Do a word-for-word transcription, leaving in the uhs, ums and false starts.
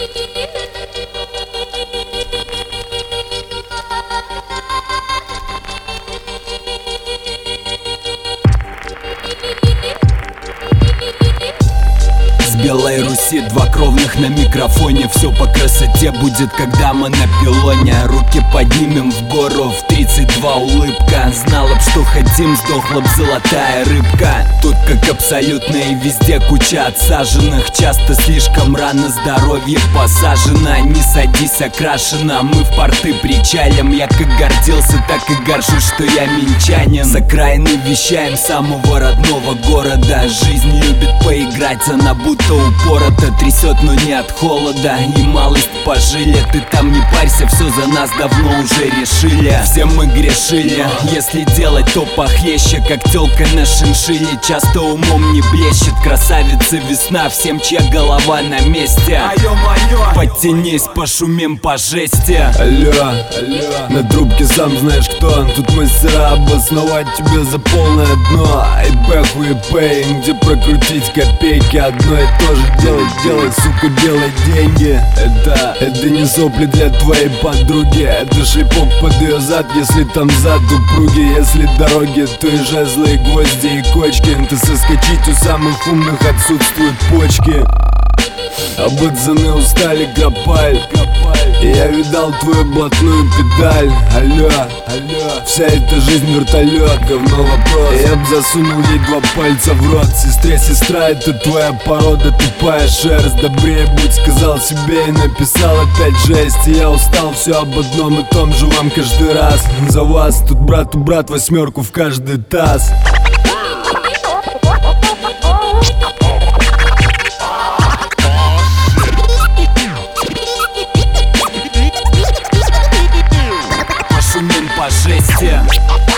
С Белой Руси два кровных на микрофоне. Все по красоте будет, когда мы на пилоне. Руки поднимем в гору, в тридцать два улыбка. Знала б, что хотим, сдохла б золотая рыбка. Тут как абсолютно и везде куча отсаженных. Часто слишком рано здоровье посажено. Не садись, окрашено, мы в порты причалим. Я как гордился, так и горжусь, что я минчанин. С окраины вещаем самого родного города. Жизнь любит поиграть, она будто упорото трясет, но не от холода. И малость пожили, ты там не парься, все за нас давно уже решили. Все мы грешили, если делать, то похлеще. Как тёлка на шиншилле, часто умом не блещет. Красавица весна, всем чья голова на месте. Подтянись, пошумим по жести. Алло, алло, на трубке сам знаешь кто. Тут мастера обосновать тебя за полное дно. И бэху и пэй, где прокрутить копейки. Одно и то же делать, делать, сука, делать деньги. Это, это не сопли для твоей подруги. Это шлепок под ее зад, если там зад упруги. Если дороги, то и жезлы, и гвозди, и кочки. Ты соскочить у самых умных отсутствуют почки. А пацаны устали, копай. И я видал твою блатную педаль. Алло, алло, вся эта жизнь вертолет, говно вопрос. И я б засунул ей два пальца в рот. Сестре, сестра, это твоя порода, тупая шерсть. Добрее будь, сказал себе и написал опять жесть. И я устал, все об одном и том же вам каждый раз. За вас тут брату брат восьмерку в каждый таз. Пошумим по жести.